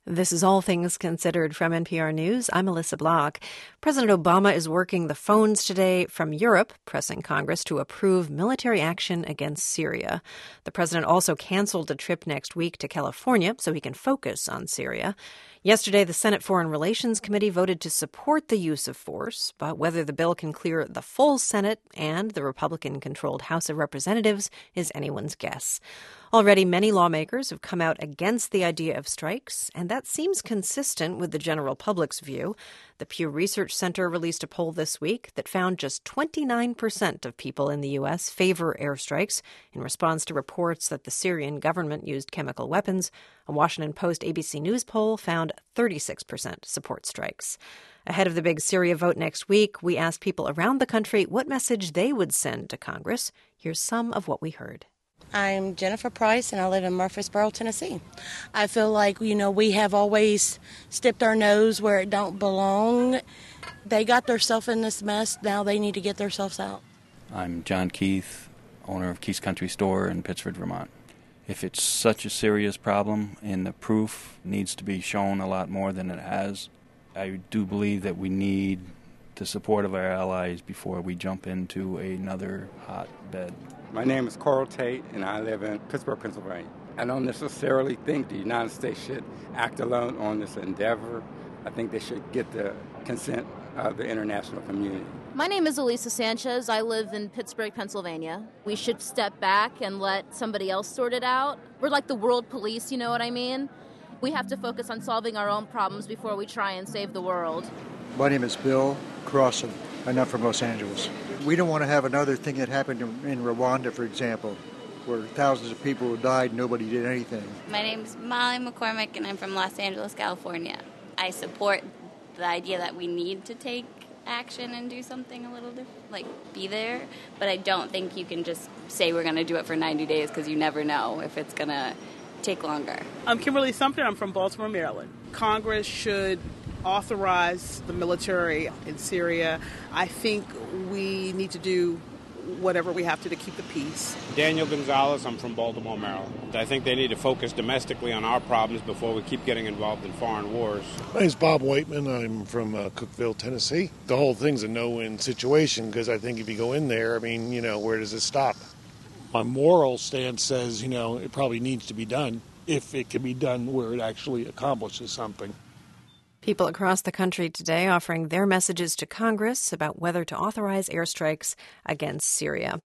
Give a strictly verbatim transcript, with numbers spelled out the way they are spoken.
This is All Things Considered from N P R News. I'm Melissa Block. President Obama is working the phones today from Europe, pressing Congress to approve military action against Syria. The president also canceled a trip next week to California so he can focus on Syria. Yesterday, the Senate Foreign Relations Committee voted to support the use of force, but whether the bill can clear the full Senate and the Republican-controlled House of Representatives is anyone's guess. Already, many lawmakers have come out against the idea of strikes, and that seems consistent with the general public's view. The Pew Research Center released a poll this week that found just twenty-nine percent of people in the U S favor airstrikes in response to reports that the Syrian government used chemical weapons. A Washington Post A B C News poll found thirty-six percent support strikes. Ahead of the big Syria vote next week, we asked people around the country what message they would send to Congress. Here's some of what we heard. I'm Jennifer Price, and I live in Murfreesboro, Tennessee. I feel like, you know, we have always stepped our nose where it don't belong. They got themselves in this mess. Now they need to get themselves out. I'm John Keith, owner of Keith's Country Store in Pittsford, Vermont. If it's such a serious problem and the proof needs to be shown a lot more than it has, I do believe that we need the support of our allies before we jump into another hotbed. My name is Coral Tate, and I live in Pittsburgh, Pennsylvania. I don't necessarily think the United States should act alone on this endeavor. I think they should get the consent of the international community. My name is Elisa Sanchez. I live in Pittsburgh, Pennsylvania. We should step back and let somebody else sort it out. We're like the world police, you know what I mean? We have to focus on solving our own problems before we try and save the world. My name is Bill Crossan. I'm not from Los Angeles. We don't want to have another thing that happened in, in Rwanda, for example, where thousands of people died and nobody did anything. My name is Molly McCormick, and I'm from Los Angeles, California. I support the idea that we need to take action and do something a little different, like be there, but I don't think you can just say we're going to do it for ninety days because you never know if it's going to take longer. I'm Kimberly Sumter. I'm from Baltimore, Maryland. Congress should authorize the military in Syria. I think we need to do whatever we have to to keep the peace. Daniel Gonzalez, I'm from Baltimore, Maryland. I think they need to focus domestically on our problems before we keep getting involved in foreign wars. My name's Bob Whiteman. I'm from uh, Cookeville, Tennessee. The whole thing's a no-win situation because I think if you go in there, I mean, you know, where does it stop? My moral stance says, you know, it probably needs to be done if it can be done where it actually accomplishes something. People across the country today offering their messages to Congress about whether to authorize airstrikes against Syria.